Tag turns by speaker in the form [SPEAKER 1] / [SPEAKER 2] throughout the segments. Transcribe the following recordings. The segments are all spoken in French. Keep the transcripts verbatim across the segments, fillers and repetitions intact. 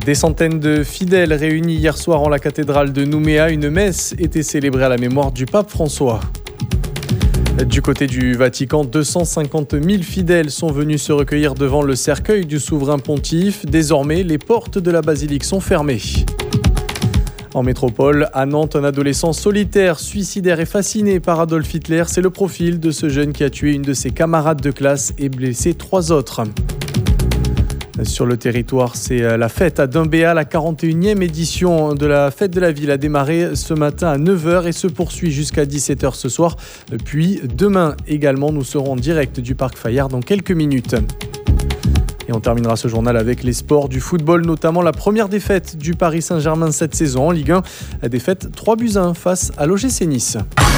[SPEAKER 1] Des centaines de fidèles réunis hier soir en la cathédrale de Nouméa. Une messe était célébrée à la mémoire du pape François. Du côté du Vatican, deux cent cinquante mille fidèles sont venus se recueillir devant le cercueil du souverain pontife. Désormais, les portes de la basilique sont fermées. En métropole, à Nantes, un adolescent solitaire, suicidaire et fasciné par Adolf Hitler. C'est le profil de ce jeune qui a tué une de ses camarades de classe et blessé trois autres. Sur le territoire, c'est la fête à Dumbéa. La quarante et unième édition de la fête de la ville a démarré ce matin à neuf heures et se poursuit jusqu'à dix-sept heures ce soir. Puis demain également, nous serons en direct du Parc Fayard dans quelques minutes. Et on terminera ce journal avec les sports du football, notamment la première défaite du Paris Saint-Germain cette saison en Ligue un. La défaite trois buts à un face à l'O G C Nice.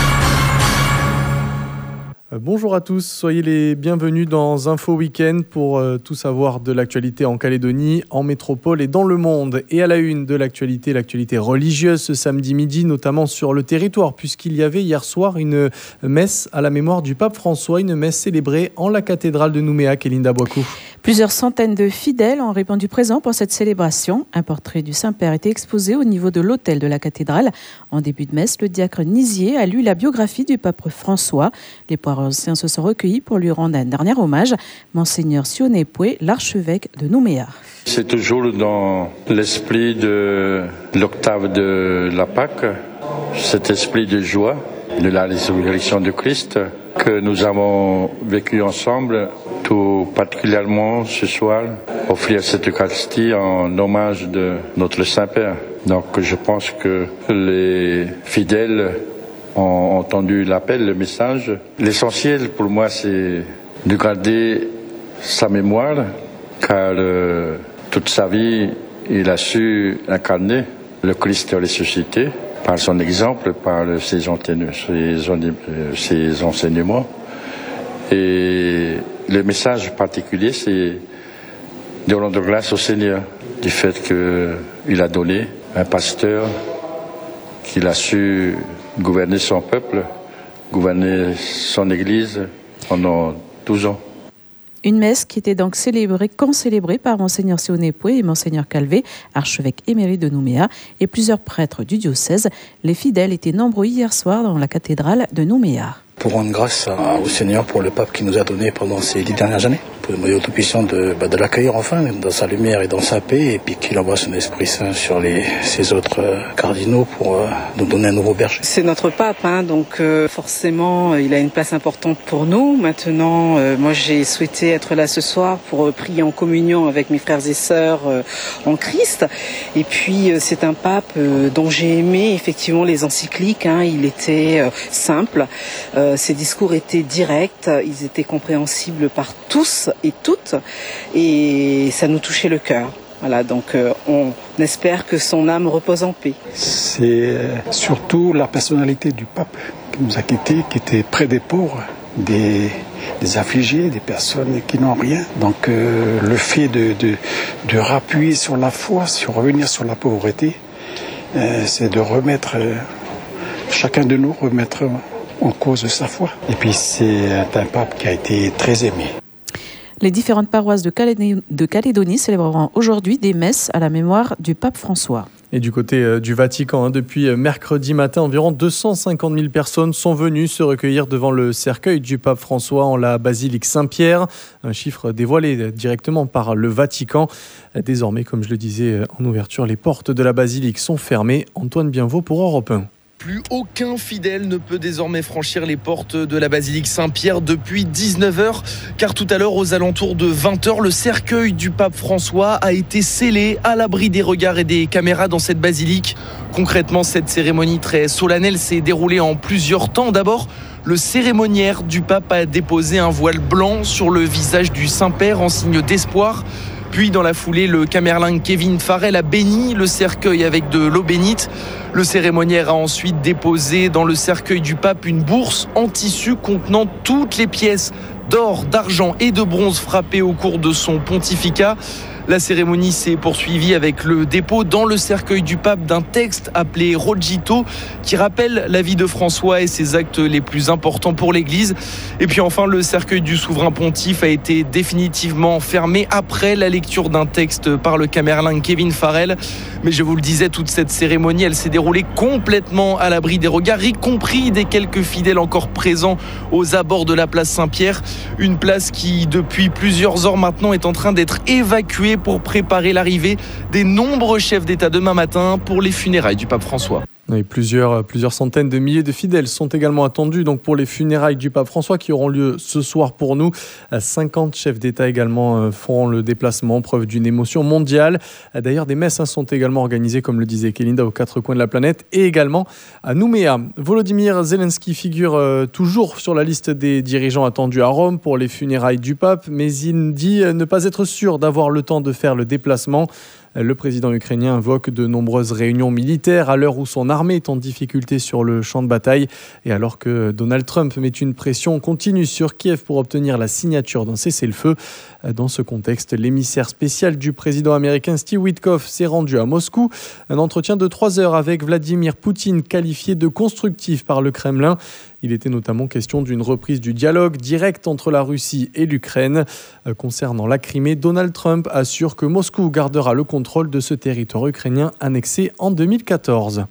[SPEAKER 1] Bonjour à tous, soyez les bienvenus dans Info Week-end pour euh, tout savoir de l'actualité en Calédonie, en métropole et dans le monde. Et à la une de l'actualité, l'actualité religieuse ce samedi midi, notamment sur le territoire, puisqu'il y avait hier soir une messe à la mémoire du pape François, une messe célébrée en la cathédrale de Nouméa. Kélinda Boakou.
[SPEAKER 2] Plusieurs centaines de fidèles ont répondu présent pour cette célébration. Un portrait du Saint-Père était exposé au niveau de l'autel de la cathédrale. En début de messe, le diacre Nizier a lu la biographie du pape François. Les paroissiens se sont recueillis pour lui rendre un dernier hommage. Monseigneur Sioné Poué, l'archevêque de Nouméa.
[SPEAKER 3] C'est toujours dans l'esprit de l'octave de la Pâque, cet esprit de joie de la résurrection de Christ que nous avons vécu ensemble, tout particulièrement ce soir, offrir cette Eucharistie en hommage de notre Saint-Père. Donc je pense que les fidèles ont entendu l'appel, le message. L'essentiel pour moi, c'est de garder sa mémoire, car euh, toute sa vie, il a su incarner le Christ ressuscité par son exemple, par ses, ses, ses enseignements. Et le message particulier, c'est de rendre grâce au Seigneur du fait qu'il a donné un pasteur, qu'il a su gouverner son peuple, gouverner son Église pendant douze ans.
[SPEAKER 2] Une messe qui était donc célébrée, concélébrée par Monseigneur Sioné Poué et Monseigneur Calvé, archevêque émérite de Nouméa, et plusieurs prêtres du diocèse. Les fidèles étaient nombreux hier soir dans la cathédrale de Nouméa.
[SPEAKER 4] Pour rendre grâce à, au Seigneur pour le pape qui nous a donné pendant ces dix dernières années. Pour demander au Tout-Puissant de, bah, de l'accueillir enfin dans sa lumière et dans sa paix, et puis qu'il envoie son Esprit Saint sur les, ses autres euh, cardinaux pour euh, nous donner un nouveau berger.
[SPEAKER 5] C'est notre pape, hein, donc euh, forcément euh, il a une place importante pour nous. Maintenant, euh, moi j'ai souhaité être là ce soir pour euh, prier en communion avec mes frères et sœurs euh, en Christ. Et puis euh, c'est un pape euh, dont j'ai aimé effectivement les encycliques. Hein, il était euh, simple. Euh, Ses discours étaient directs, ils étaient compréhensibles par tous et toutes, et ça nous touchait le cœur. Voilà, donc euh, on espère que son âme repose en paix.
[SPEAKER 6] C'est surtout la personnalité du pape qui nous a quittés, qui était près des pauvres, des, des affligés, des personnes qui n'ont rien. Donc euh, le fait de, de, de rappuyer sur la foi, sur revenir sur la pauvreté, euh, c'est de remettre, euh, chacun de nous remettre en cause de sa foi. Et puis c'est un pape qui a été très aimé.
[SPEAKER 2] Les différentes paroisses de Calédonie, de Calédonie célébreront aujourd'hui des messes à la mémoire du pape François.
[SPEAKER 1] Et du côté euh, du Vatican, hein, depuis euh, mercredi matin, environ deux cent cinquante mille personnes sont venues se recueillir devant le cercueil du pape François en la basilique Saint-Pierre. Un chiffre dévoilé directement par le Vatican. Désormais, comme je le disais en ouverture, les portes de la basilique sont fermées. Antoine Bienvaux pour Europe un.
[SPEAKER 7] Plus aucun fidèle ne peut désormais franchir les portes de la basilique Saint-Pierre depuis dix-neuf heures, car tout à l'heure, aux alentours de vingt heures, le cercueil du pape François a été scellé à l'abri des regards et des caméras dans cette basilique. Concrètement, cette cérémonie très solennelle s'est déroulée en plusieurs temps. D'abord, le cérémoniaire du pape a déposé un voile blanc sur le visage du Saint-Père en signe d'espoir. Puis, dans la foulée, le camerlingue Kevin Farrell a béni le cercueil avec de l'eau bénite. Le cérémoniaire a ensuite déposé dans le cercueil du pape une bourse en tissu contenant toutes les pièces d'or, d'argent et de bronze frappées au cours de son pontificat. La cérémonie s'est poursuivie avec le dépôt dans le cercueil du pape d'un texte appelé Rogito qui rappelle la vie de François et ses actes les plus importants pour l'Église. Et puis enfin, le cercueil du souverain pontife a été définitivement fermé après la lecture d'un texte par le caméraman Kevin Farrell. Mais je vous le disais, toute cette cérémonie, elle s'est déroulée complètement à l'abri des regards, y compris des quelques fidèles encore présents aux abords de la place Saint-Pierre. Une place qui, depuis plusieurs heures maintenant, est en train d'être évacuée pour préparer l'arrivée des nombreux chefs d'État demain matin pour les funérailles du pape François.
[SPEAKER 1] Et plusieurs, plusieurs centaines de milliers de fidèles sont également attendus donc pour les funérailles du pape François qui auront lieu ce soir pour nous. cinquante chefs d'État également feront le déplacement, preuve d'une émotion mondiale. D'ailleurs, des messes sont également organisées, comme le disait Kélinda, aux quatre coins de la planète et également à Nouméa. Volodymyr Zelensky figure toujours sur la liste des dirigeants attendus à Rome pour les funérailles du pape, mais il dit ne pas être sûr d'avoir le temps de faire le déplacement. Le président ukrainien invoque de nombreuses réunions militaires à l'heure où son armée est en difficulté sur le champ de bataille et alors que Donald Trump met une pression continue sur Kiev pour obtenir la signature d'un cessez-le-feu. Dans ce contexte, l'émissaire spécial du président américain Steve Witkoff s'est rendu à Moscou. Un entretien de trois heures avec Vladimir Poutine qualifié de constructif par le Kremlin. Il était notamment question d'une reprise du dialogue direct entre la Russie et l'Ukraine. Concernant la Crimée, Donald Trump assure que Moscou gardera le contrôle de ce territoire ukrainien annexé en deux mille quatorze.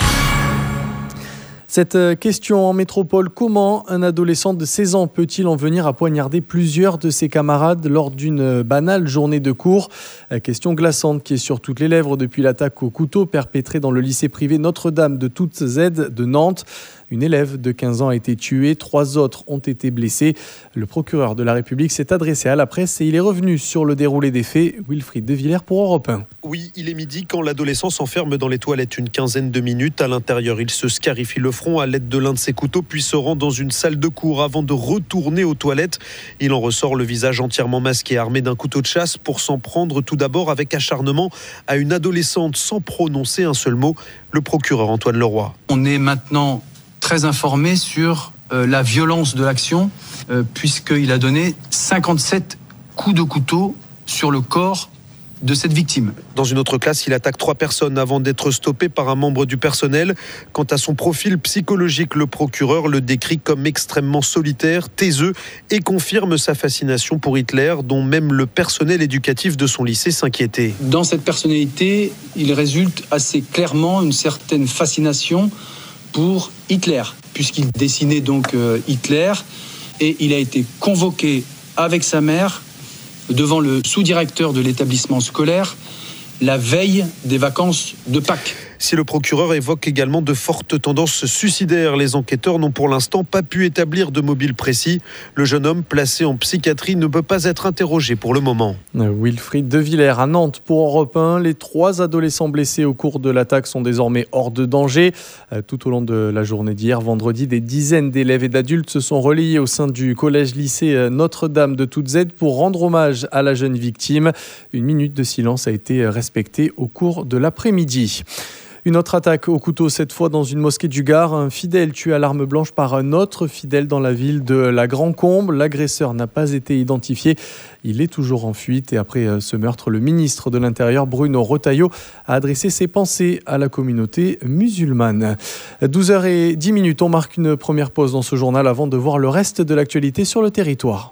[SPEAKER 1] Cette question en métropole, comment un adolescent de seize ans peut-il en venir à poignarder plusieurs de ses camarades lors d'une banale journée de cours ? Question glaçante qui est sur toutes les lèvres depuis l'attaque au couteau perpétrée dans le lycée privé Notre-Dame de Toutes Aides de Nantes. Une élève de quinze ans a été tuée, trois autres ont été blessés. Le procureur de la République s'est adressé à la presse et il est revenu sur le déroulé des faits. Wilfried De Villers pour Europe un.
[SPEAKER 8] Oui, il est midi quand l'adolescent s'enferme dans les toilettes une quinzaine de minutes. À l'intérieur, il se scarifie le front à l'aide de l'un de ses couteaux, puis se rend dans une salle de cours avant de retourner aux toilettes. Il en ressort le visage entièrement masqué, armé d'un couteau de chasse pour s'en prendre tout d'abord avec acharnement à une adolescente sans prononcer un seul mot. Le procureur Antoine Leroy.
[SPEAKER 9] On est maintenant très informé sur euh, la violence de l'action, euh, puisqu'il a donné cinquante-sept coups de couteau sur le corps de cette victime.
[SPEAKER 8] Dans une autre classe, il attaque trois personnes avant d'être stoppé par un membre du personnel. Quant à son profil psychologique, le procureur le décrit comme extrêmement solitaire, taiseux et confirme sa fascination pour Hitler, dont même le personnel éducatif de son lycée s'inquiétait.
[SPEAKER 9] Dans cette personnalité, il résulte assez clairement une certaine fascination pour Hitler, puisqu'il dessinait donc euh, Hitler et il a été convoqué avec sa mère devant le sous-directeur de l'établissement scolaire la veille des vacances de Pâques.
[SPEAKER 8] Si le procureur évoque également de fortes tendances suicidaires, les enquêteurs n'ont pour l'instant pas pu établir de mobile précis. Le jeune homme placé en psychiatrie ne peut pas être interrogé pour le moment.
[SPEAKER 1] Wilfried De Villers à Nantes pour Europe un. Les trois adolescents blessés au cours de l'attaque sont désormais hors de danger. Tout au long de la journée d'hier, vendredi, des dizaines d'élèves et d'adultes se sont relayés au sein du collège-lycée Notre-Dame de Toutes Aides pour rendre hommage à la jeune victime. Une minute de silence a été respectée au cours de l'après-midi. Une autre attaque au couteau, cette fois dans une mosquée du Gard. Un fidèle tué à l'arme blanche par un autre fidèle dans la ville de la Grand-Combe. L'agresseur n'a pas été identifié. Il est toujours en fuite. Et après ce meurtre, le ministre de l'Intérieur, Bruno Retailleau, a adressé ses pensées à la communauté musulmane. douze heures dix, on marque une première pause dans ce journal avant de voir le reste de l'actualité sur le territoire.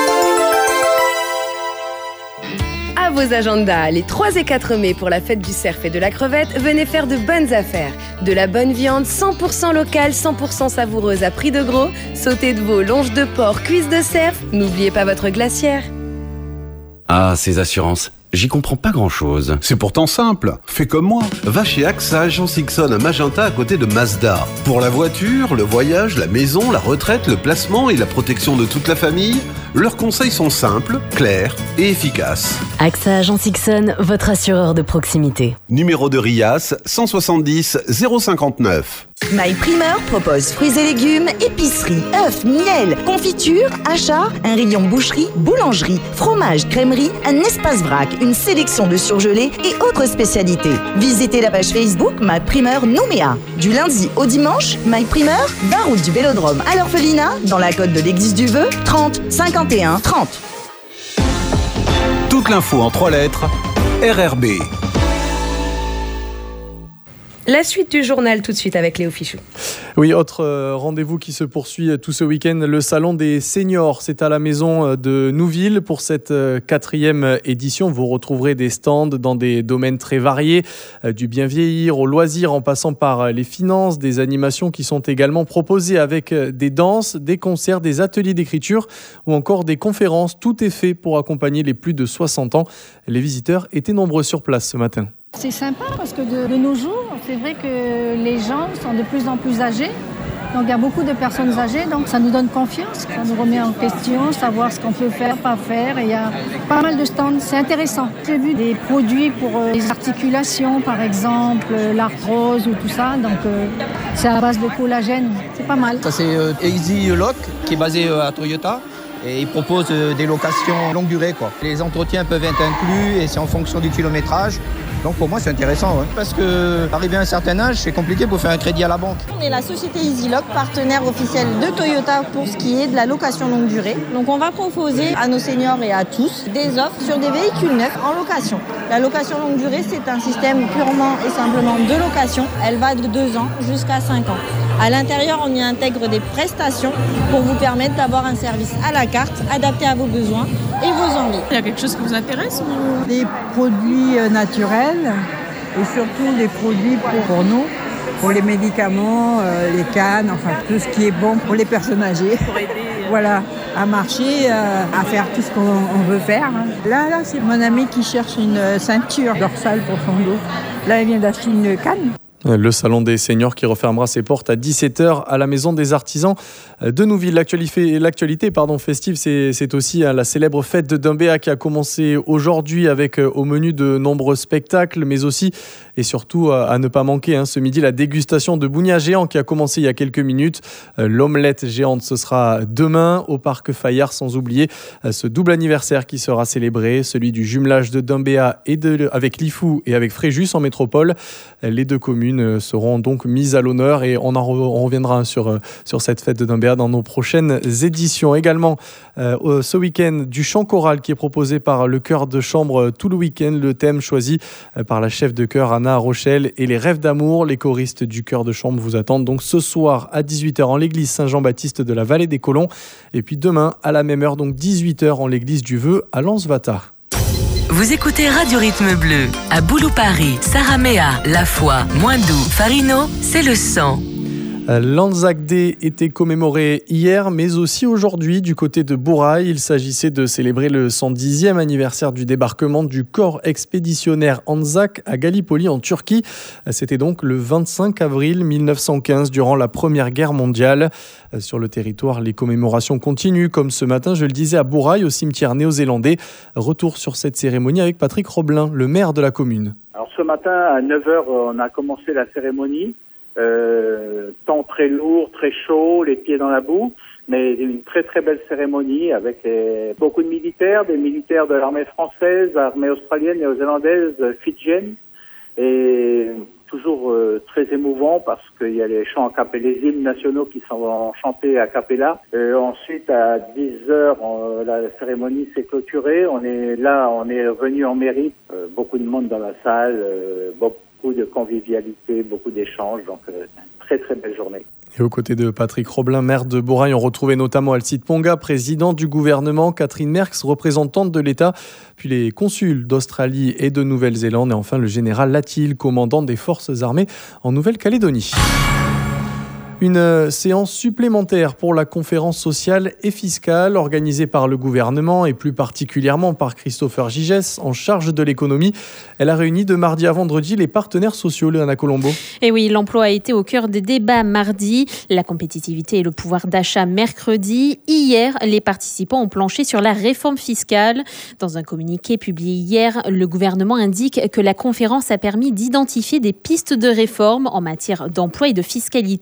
[SPEAKER 10] À vos agendas, les trois et quatre mai pour la fête du cerf et de la crevette, venez faire de bonnes affaires. De la bonne viande cent pour cent locale, cent pour cent savoureuse à prix de gros, sauté de veau, longe de porc, cuisses de cerf, n'oubliez pas votre glacière.
[SPEAKER 11] Ah, ces assurances, j'y comprends pas grand-chose.
[SPEAKER 12] C'est pourtant simple, fais comme moi. Va chez A X A Agence Ixon à Magenta à côté de Mazda. Pour la voiture, le voyage, la maison, la retraite, le placement et la protection de toute la famille, leurs conseils sont simples, clairs et efficaces.
[SPEAKER 13] A X A Agence Ixon, votre assureur de proximité.
[SPEAKER 12] Numéro de R I A S cent soixante-dix zéro cinquante-neuf.
[SPEAKER 14] My Primeur propose fruits et légumes, épicerie, œufs, miel, confiture, achats, un rayon boucherie, boulangerie, fromage, crèmerie, un espace vrac, une sélection de surgelés et autres spécialités. Visitez la page Facebook My Primeur Nouméa. Du lundi au dimanche, My Primeur, vingt route du Vélodrome à l'Orphelinat, dans la côte de l'Église du Vœu, trente cinquante et un trente.
[SPEAKER 12] Toute l'info en trois lettres, R R B.
[SPEAKER 10] La suite du journal tout de suite avec Léo Fichou.
[SPEAKER 1] Oui, autre euh, rendez-vous qui se poursuit tout ce week-end, le salon des seniors. C'est à la maison de Nouville pour cette euh, quatrième édition. Vous retrouverez des stands dans des domaines très variés, euh, du bien vieillir au loisir en passant par les finances, des animations qui sont également proposées avec des danses, des concerts, des ateliers d'écriture ou encore des conférences. Tout est fait pour accompagner les plus de soixante ans. Les visiteurs étaient nombreux sur place ce matin.
[SPEAKER 15] C'est sympa parce que de, de nos jours, c'est vrai que les gens sont de plus en plus âgés. Donc il y a beaucoup de personnes âgées, donc ça nous donne confiance, ça nous remet en question, savoir ce qu'on peut faire, pas faire. Et il y a pas mal de stands, c'est intéressant. J'ai vu des produits pour euh, les articulations, par exemple, euh, l'arthrose ou tout ça. Donc euh, c'est à base de collagène, c'est pas mal.
[SPEAKER 16] Ça c'est euh, Easy Lock qui est basé euh, à Toyota. Et ils proposent euh, des locations longue durée, quoi. Les entretiens peuvent être inclus et c'est en fonction du kilométrage. Donc pour moi c'est intéressant, ouais. Parce que arrivé à un certain âge, c'est compliqué pour faire un crédit à la banque.
[SPEAKER 17] On est la société EasyLock, partenaire officiel de Toyota pour ce qui est de la location longue durée. Donc on va proposer à nos seniors et à tous des offres sur des véhicules neufs en location. La location longue durée, c'est un système purement et simplement de location. Elle va de deux ans jusqu'à cinq ans. À l'intérieur, on y intègre des prestations pour vous permettre d'avoir un service à la carte, adapté à vos besoins et vos envies.
[SPEAKER 18] Il y a quelque chose qui vous intéresse ou...
[SPEAKER 19] Des produits naturels et surtout des produits pour, pour nous, pour les médicaments, euh, les cannes, enfin tout ce qui est bon pour les personnes âgées.
[SPEAKER 18] Pour aider. Euh...
[SPEAKER 19] Voilà, à marcher, euh, à faire tout ce qu'on on veut faire. Là, là, c'est mon ami qui cherche une ceinture dorsale pour son dos. Là, il vient d'acheter une canne.
[SPEAKER 1] Le salon des seniors qui refermera ses portes à dix-sept heures à la Maison des Artisans de Nouville. L'actualité, l'actualité pardon, festive, c'est, c'est aussi la célèbre fête de Dumbéa qui a commencé aujourd'hui avec au menu de nombreux spectacles, mais aussi et surtout à ne pas manquer hein, ce midi la dégustation de bougnat géant qui a commencé il y a quelques minutes. L'omelette géante, ce sera demain au Parc Fayard, sans oublier ce double anniversaire qui sera célébré, celui du jumelage de Dumbéa et de, avec Lifou et avec Fréjus en métropole. Les deux communes seront donc mises à l'honneur et on en re, on reviendra sur, sur cette fête de Dumbéa dans nos prochaines éditions. Également, euh, ce week-end, du chant choral qui est proposé par le chœur de chambre tout le week-end. Le thème choisi par la chef de chœur Anna Rochelle et les rêves d'amour. Les choristes du chœur de chambre vous attendent donc ce soir à dix-huit heures en l'église Saint-Jean-Baptiste de la Vallée des Colons et puis demain à la même heure, donc dix-huit heures en l'église du Vœu à Lansvata.
[SPEAKER 20] Vous écoutez Radio Rythme Bleu. À Boulou-Paris, Saramea, La Foi, Moindou, Farino, c'est le sang.
[SPEAKER 1] L'Anzac Day était commémoré hier, mais aussi aujourd'hui du côté de Bourail. Il s'agissait de célébrer le cent dixième anniversaire du débarquement du corps expéditionnaire Anzac à Gallipoli en Turquie. C'était donc le vingt-cinq avril mille neuf cent quinze, durant la Première Guerre mondiale. Sur le territoire, les commémorations continuent, comme ce matin, je le disais, à Bourail, au cimetière néo-zélandais. Retour sur cette cérémonie avec Patrick Roblin, le maire de la commune.
[SPEAKER 21] Alors ce matin, à neuf heures, on a commencé la cérémonie. Euh, temps très lourd, très chaud, les pieds dans la boue, mais une très très belle cérémonie avec les, beaucoup de militaires, des militaires de l'armée française, l'armée australienne, néo-zélandaise, fidjienne, et toujours euh, très émouvant parce qu'il y a les chants a cappella, les hymnes nationaux qui sont chantés a cappella. Euh, ensuite, à dix heures, on, la cérémonie s'est clôturée. On est là, on est revenu en mairie, euh, beaucoup de monde dans la salle, euh, beaucoup beaucoup de convivialité, beaucoup d'échanges, donc euh, très très belle journée.
[SPEAKER 1] Et aux côtés de Patrick Roblin, maire de Bourail, on retrouvait notamment Alcide Ponga, président du gouvernement, Catherine Merckx, représentante de l'État, puis les consuls d'Australie et de Nouvelle-Zélande, et enfin le général Latil, commandant des forces armées en Nouvelle-Calédonie. Une séance supplémentaire pour la conférence sociale et fiscale organisée par le gouvernement et plus particulièrement par Christopher Gigès en charge de l'économie. Elle a réuni de mardi à vendredi les partenaires sociaux, Léana Colombo.
[SPEAKER 22] Et oui, l'emploi a été au cœur des débats mardi, la compétitivité et le pouvoir d'achat mercredi. Hier, les participants ont planché sur la réforme fiscale. Dans un communiqué publié hier, le gouvernement indique que la conférence a permis d'identifier des pistes de réforme en matière d'emploi et de fiscalité.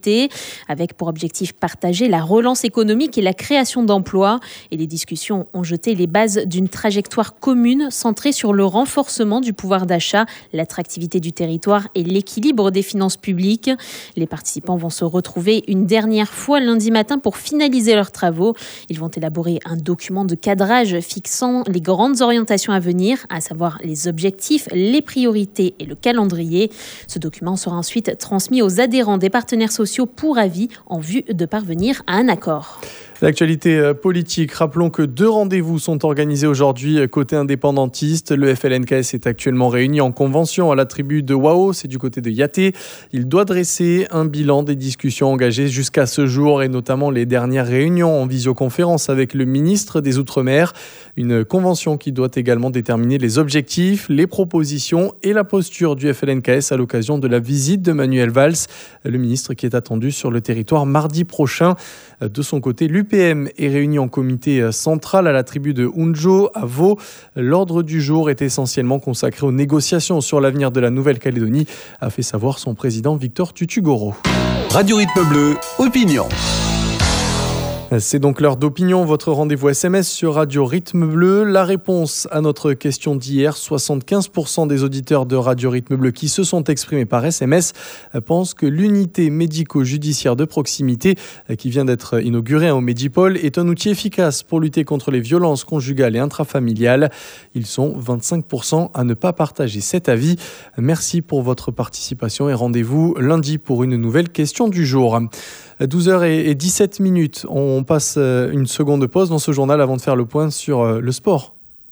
[SPEAKER 22] avec pour objectif partagé la relance économique et la création d'emplois. Et les discussions ont jeté les bases d'une trajectoire commune centrée sur le renforcement du pouvoir d'achat, l'attractivité du territoire et l'équilibre des finances publiques. Les participants vont se retrouver une dernière fois lundi matin pour finaliser leurs travaux. Ils vont élaborer un document de cadrage fixant les grandes orientations à venir, à savoir les objectifs, les priorités et le calendrier. Ce document sera ensuite transmis aux adhérents des partenaires sociaux pour avis en vue de parvenir à un accord.
[SPEAKER 1] L'actualité politique, rappelons que deux rendez-vous sont organisés aujourd'hui côté indépendantiste. Le F L N K S est actuellement réuni en convention à la tribu de Wao, c'est du côté de Yaté. Il doit dresser un bilan des discussions engagées jusqu'à ce jour et notamment les dernières réunions en visioconférence avec le ministre des Outre-mer. Une convention qui doit également déterminer les objectifs, les propositions et la posture du F L N K S à l'occasion de la visite de Manuel Valls, le ministre qui est attendu sur le territoire mardi prochain. De son côté, l'U P M est réuni en comité central à la tribu de Hunjo, à Vaud. L'ordre du jour est essentiellement consacré aux négociations sur l'avenir de la Nouvelle-Calédonie, a fait savoir son président Victor Tutugoro.
[SPEAKER 12] Radio Rythme Bleu, opinion.
[SPEAKER 1] C'est donc l'heure d'opinion, votre rendez-vous S M S sur Radio Rythme Bleu. La réponse à notre question d'hier, soixante-quinze pour cent des auditeurs de Radio Rythme Bleu qui se sont exprimés par S M S pensent que l'unité médico-judiciaire de proximité qui vient d'être inaugurée au Medipol est un outil efficace pour lutter contre les violences conjugales et intrafamiliales. Ils sont vingt-cinq pour cent à ne pas partager cet avis. Merci pour votre participation et rendez-vous lundi pour une nouvelle question du jour. douze heures dix-sept minutes, on passe une seconde pause dans ce journal avant de faire le point sur le sport.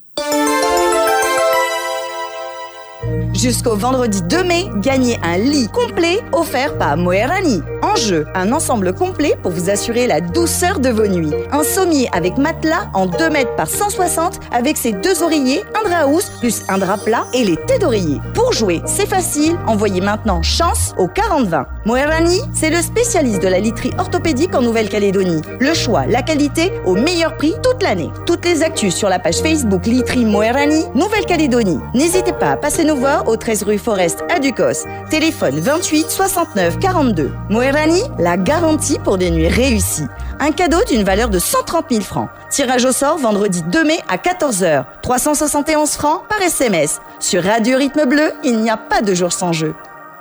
[SPEAKER 14] Jusqu'au vendredi deux mai, gagnez un lit complet offert par Moerani. En jeu, un ensemble complet pour vous assurer la douceur de vos nuits. Un sommier avec matelas en deux mètres par cent soixante avec ses deux oreillers, un drap housse plus un drap plat et les têtes d'oreiller. Pour jouer, c'est facile, envoyez maintenant chance au quarante vingt. Moerani, c'est le spécialiste de la literie orthopédique en Nouvelle-Calédonie. Le choix, la qualité au meilleur prix toute l'année. Toutes les actus sur la page Facebook Literie Moerani, Nouvelle-Calédonie. N'hésitez pas à passer nous voir au treize rue Forest à Ducos. Téléphone vingt-huit soixante-neuf quarante-deux. Moerani, la garantie pour des nuits réussies. Un cadeau d'une valeur de cent trente mille francs. Tirage au sort vendredi deux mai à quatorze heures. trois cent soixante et onze francs par S M S. Sur Radio Rythme Bleu, il n'y a pas de jour sans jeu.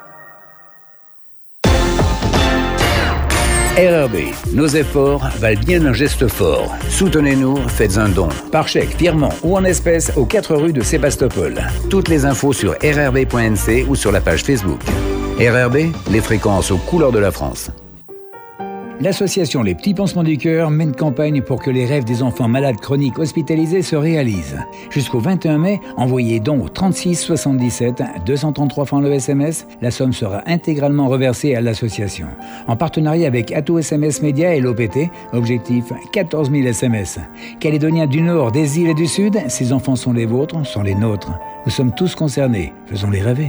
[SPEAKER 3] R R B, nos efforts valent bien un geste fort. Soutenez-nous, faites un don. Par chèque, virement ou en espèces aux quatre rues de Sébastopol. Toutes les infos sur r r b point n c ou sur la page Facebook. R R B, les fréquences aux couleurs de la France. L'association Les Petits Pansements du Cœur mène campagne pour que les rêves des enfants malades chroniques hospitalisés se réalisent. Jusqu'au vingt et un mai, envoyez don au trente-six soixante-dix-sept, deux cent trente-trois francs le S M S. La somme sera intégralement reversée à l'association. En partenariat avec Atout S M S Média et l'O P T, objectif quatorze mille S M S. Calédoniens du Nord, des îles et du Sud, ces enfants sont les vôtres, sont les nôtres. Nous sommes tous concernés, faisons-les rêver.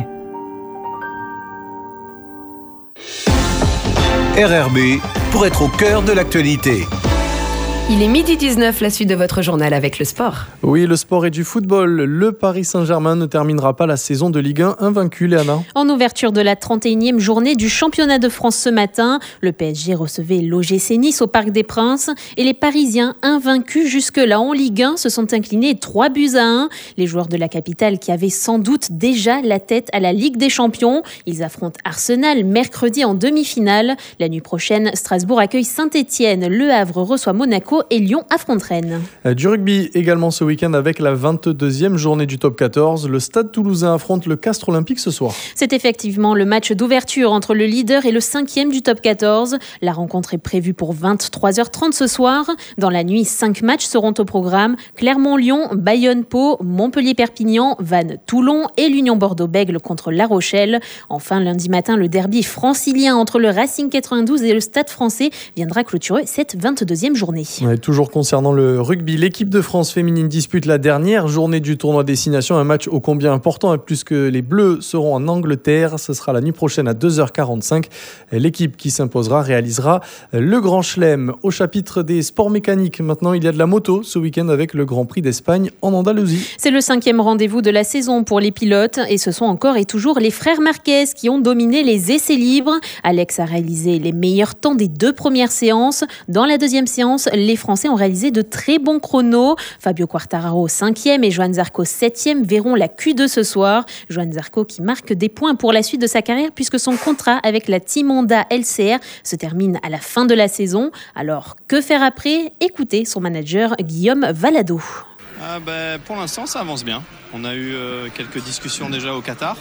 [SPEAKER 12] R R B, pour être au cœur de l'actualité.
[SPEAKER 10] Il est midi dix-neuf, la suite de votre journal avec le sport.
[SPEAKER 1] Oui, le sport et du football. Le Paris Saint-Germain ne terminera pas la saison de Ligue un invaincu, Léana.
[SPEAKER 22] En ouverture de la trente et unième journée du championnat de France ce matin, le P S G recevait l'O G C Nice au Parc des Princes et les Parisiens invaincus jusque-là en Ligue un se sont inclinés trois buts à un. Les joueurs de la capitale qui avaient sans doute déjà la tête à la Ligue des Champions. Ils affrontent Arsenal mercredi en demi-finale. La nuit prochaine, Strasbourg accueille Saint-Etienne, Le Havre reçoit Monaco et Lyon affronte Rennes.
[SPEAKER 1] Du rugby également ce week-end avec la vingt-deuxième journée du top quatorze. Le Stade Toulousain affronte le Castres Olympique ce soir.
[SPEAKER 22] C'est effectivement le match d'ouverture entre le leader et le cinquième du top quatorze. La rencontre est prévue pour vingt-trois heures trente ce soir. Dans la nuit, cinq matchs seront au programme. Clermont-Lyon, Bayonne-Pau, Montpellier-Perpignan, Vannes-Toulon et l'Union Bordeaux-Bègles contre La Rochelle. Enfin, lundi matin, le derby francilien entre le Racing quatre-vingt-douze et le Stade français viendra clôturer cette vingt-deuxième journée.
[SPEAKER 1] Ouais, toujours concernant le rugby, l'équipe de France féminine dispute la dernière journée du tournoi Destination, un match ô combien important puisque les Bleus seront en Angleterre. Ce sera la nuit prochaine à deux heures quarante-cinq. L'équipe qui s'imposera réalisera le Grand Chelem. Au chapitre des sports mécaniques, maintenant il y a de la moto ce week-end avec le Grand Prix d'Espagne en Andalousie.
[SPEAKER 22] C'est le cinquième rendez-vous de la saison pour les pilotes et ce sont encore et toujours les frères Marquez qui ont dominé les essais libres. Alex a réalisé les meilleurs temps des deux premières séances. Dans la deuxième séance, les Français ont réalisé de très bons chronos. Fabio Quartararo cinquième et Johan Zarco septième verront la Q deux ce soir. Johan Zarco qui marque des points pour la suite de sa carrière puisque son contrat avec la Team Honda L C R se termine à la fin de la saison. Alors que faire après ? Écoutez son manager Guillaume Valado.
[SPEAKER 4] Ah ben, pour l'instant ça avance bien. On a eu euh, quelques discussions déjà au Qatar.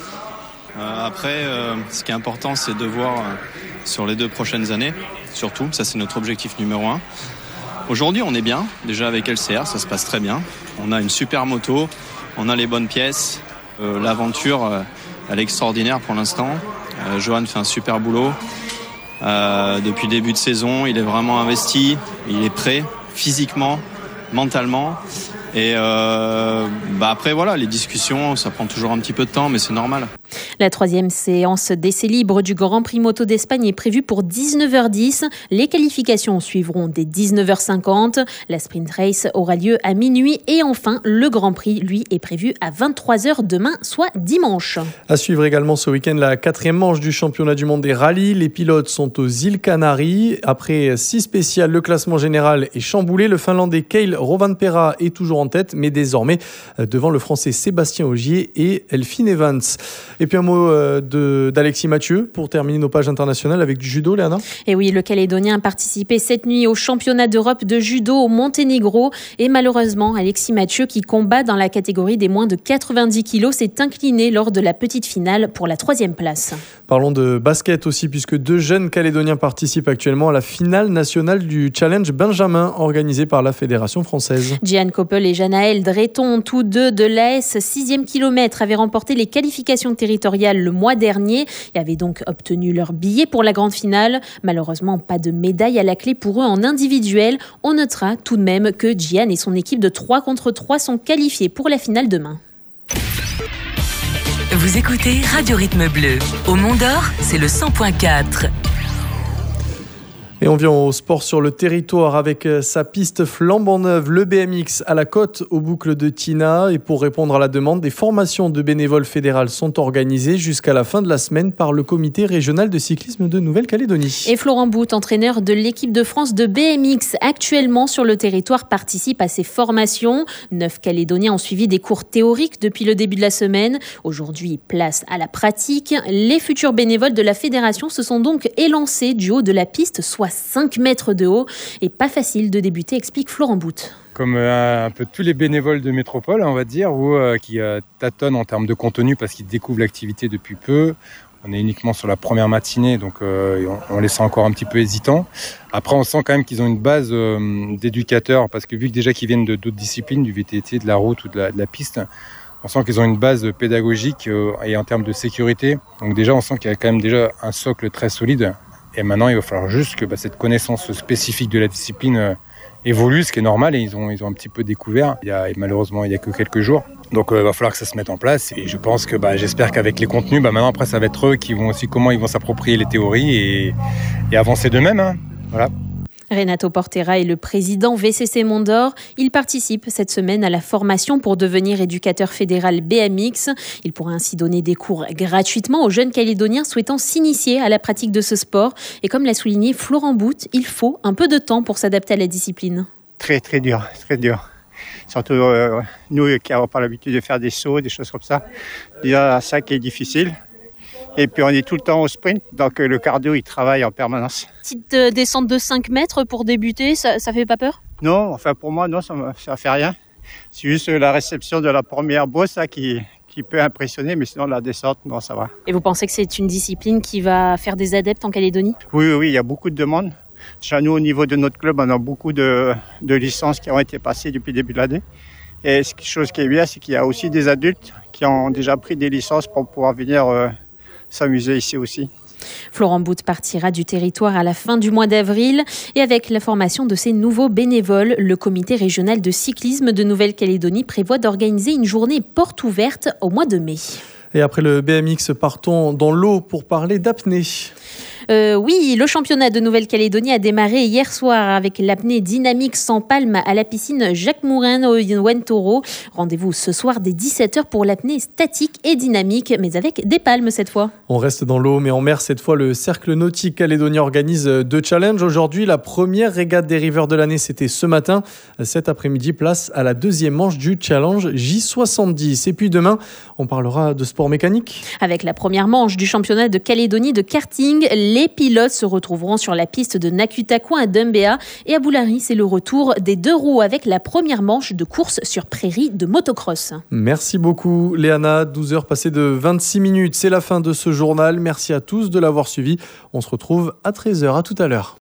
[SPEAKER 4] Euh, après euh, ce qui est important c'est de voir euh, sur les deux prochaines années, surtout, ça c'est notre objectif numéro un. Aujourd'hui on est bien, déjà avec L C R, ça se passe très bien. On a une super moto, on a les bonnes pièces, euh, l'aventure euh, elle est extraordinaire pour l'instant. Euh, Johan fait un super boulot. Euh, depuis le début de saison, il est vraiment investi, il est prêt physiquement, mentalement. Et euh, bah après voilà, les discussions, ça prend toujours un petit peu de temps, mais c'est normal.
[SPEAKER 22] La troisième séance d'essais libres du Grand Prix Moto d'Espagne est prévue pour dix-neuf heures dix. Les qualifications suivront dès dix-neuf heures cinquante. La sprint race aura lieu à minuit. Et enfin, le Grand Prix, lui, est prévu à vingt-trois heures demain, soit dimanche.
[SPEAKER 1] À suivre également ce week-end la quatrième manche du championnat du monde des rallyes. Les pilotes sont aux îles Canaries. Après six spéciales, le classement général est chamboulé. Le Finlandais Kail Rovanperä est toujours en tête, mais désormais devant le Français Sébastien Ogier et Elfyn Evans. Et puis un mot de, d'Alexis Mathieu pour terminer nos pages internationales avec du judo, Léana.
[SPEAKER 22] Et oui, le Calédonien a participé cette nuit au championnat d'Europe de judo au Monténégro. Et malheureusement, Alexis Mathieu, qui combat dans la catégorie des moins de quatre-vingt-dix kilos, s'est incliné lors de la petite finale pour la troisième place.
[SPEAKER 1] Parlons de basket aussi, puisque deux jeunes Calédoniens participent actuellement à la finale nationale du Challenge Benjamin organisé par la Fédération française.
[SPEAKER 22] Gian Koppel et Janaël Dreton, tous deux de l'A S sixième kilomètre, avaient remporté les qualifications territoriales le mois dernier et avaient donc obtenu leur billet pour la grande finale. Malheureusement, pas de médaille à la clé pour eux en individuel. On notera tout de même que Gian et son équipe de trois contre trois sont qualifiés pour la finale demain.
[SPEAKER 20] Vous écoutez Radio Rythme Bleu. Au Mont d'Or, c'est le cent point quatre.
[SPEAKER 1] Et on vient au sport sur le territoire avec sa piste flambant neuve, le B M X à la côte aux boucles de Tina. Et pour répondre à la demande, des formations de bénévoles fédérales sont organisées jusqu'à la fin de la semaine par le comité régional de cyclisme de Nouvelle-Calédonie.
[SPEAKER 22] Et Florent Bout, entraîneur de l'équipe de France de B M X actuellement sur le territoire, participe à ces formations. Neuf Calédoniens ont suivi des cours théoriques depuis le début de la semaine. Aujourd'hui, place à la pratique. Les futurs bénévoles de la fédération se sont donc élancés du haut de la piste, soit cinq mètres de haut. Et pas facile de débuter, explique Florent Bout.
[SPEAKER 5] Comme euh, un peu tous les bénévoles de métropole, on va dire, ou euh, qui euh, tâtonnent en termes de contenu parce qu'ils découvrent l'activité depuis peu. On est uniquement sur la première matinée, donc euh, on, on les sent encore un petit peu hésitants. Après, on sent quand même qu'ils ont une base euh, d'éducateurs, parce que vu que déjà qu'ils viennent de d'autres disciplines, du V T T, de la route ou de la, de la piste, on sent qu'ils ont une base pédagogique euh, et en termes de sécurité. Donc déjà, on sent qu'il y a quand même déjà un socle très solide. Et maintenant, il va falloir juste que bah, cette connaissance spécifique de la discipline euh, évolue, ce qui est normal, et ils ont, ils ont un petit peu découvert. Il y a, et malheureusement, il n'y a que quelques jours. Donc, il euh, va falloir que ça se mette en place. Et je pense que, bah, j'espère qu'avec les contenus, bah, maintenant, après, ça va être eux qui vont aussi, comment ils vont s'approprier les théories et, et avancer d'eux-mêmes. Hein. Voilà.
[SPEAKER 22] Renato Portera est le président V C C Mont d'Or. Il participe cette semaine à la formation pour devenir éducateur fédéral B M X. Il pourra ainsi donner des cours gratuitement aux jeunes Calédoniens souhaitant s'initier à la pratique de ce sport. Et comme l'a souligné Florent Bout, il faut un peu de temps pour s'adapter à la discipline.
[SPEAKER 23] Très très dur, très dur. Surtout euh, nous qui n'avons pas l'habitude de faire des sauts, des choses comme ça. Déjà ça qui est difficile. Et puis on est tout le temps au sprint, donc le cardio il travaille en permanence.
[SPEAKER 22] Petite descente de cinq mètres pour débuter, ça, ça fait pas peur ?
[SPEAKER 23] Non, enfin pour moi non, ça ne fait rien. C'est juste la réception de la première bosse là, qui, qui peut impressionner, mais sinon la descente, non, ça va.
[SPEAKER 22] Et vous pensez que c'est une discipline qui va faire des adeptes en Calédonie ?
[SPEAKER 23] Oui, oui, oui, il y a beaucoup de demandes. Déjà nous au niveau de notre club, on a beaucoup de, de licences qui ont été passées depuis le début de l'année. Et quelque chose qui est bien, c'est qu'il y a aussi des adultes qui ont déjà pris des licences pour pouvoir venir... Euh, s'amuser ici aussi.
[SPEAKER 22] Florent Bout partira du territoire à la fin du mois d'avril et avec la formation de ces nouveaux bénévoles, le comité régional de cyclisme de Nouvelle-Calédonie prévoit d'organiser une journée porte ouverte au mois de mai.
[SPEAKER 1] Et après le B M X, partons dans l'eau pour parler d'apnée.
[SPEAKER 22] Euh, oui, le championnat de Nouvelle-Calédonie a démarré hier soir avec l'apnée dynamique sans palme à la piscine Jacques Mourin au Wentoro. Rendez-vous ce soir dès dix-sept heures pour l'apnée statique et dynamique, mais avec des palmes cette fois.
[SPEAKER 1] On reste dans l'eau, mais en mer cette fois. Le Cercle Nautique Calédonien organise deux challenges. Aujourd'hui, la première régate des riveurs de l'année, c'était ce matin. Cet après-midi, place à la deuxième manche du challenge J soixante-dix. Et puis demain, on parlera de sport mécanique.
[SPEAKER 22] Avec la première manche du championnat de Calédonie de karting, les pilotes se retrouveront sur la piste de Nakutakoin à Dumbéa et à Boulari, c'est le retour des deux roues avec la première manche de course sur prairie de motocross.
[SPEAKER 1] Merci beaucoup Léana, douze heures passées de vingt-six minutes, c'est la fin de ce journal. Merci à tous de l'avoir suivi. On se retrouve à treize heures, à tout à l'heure.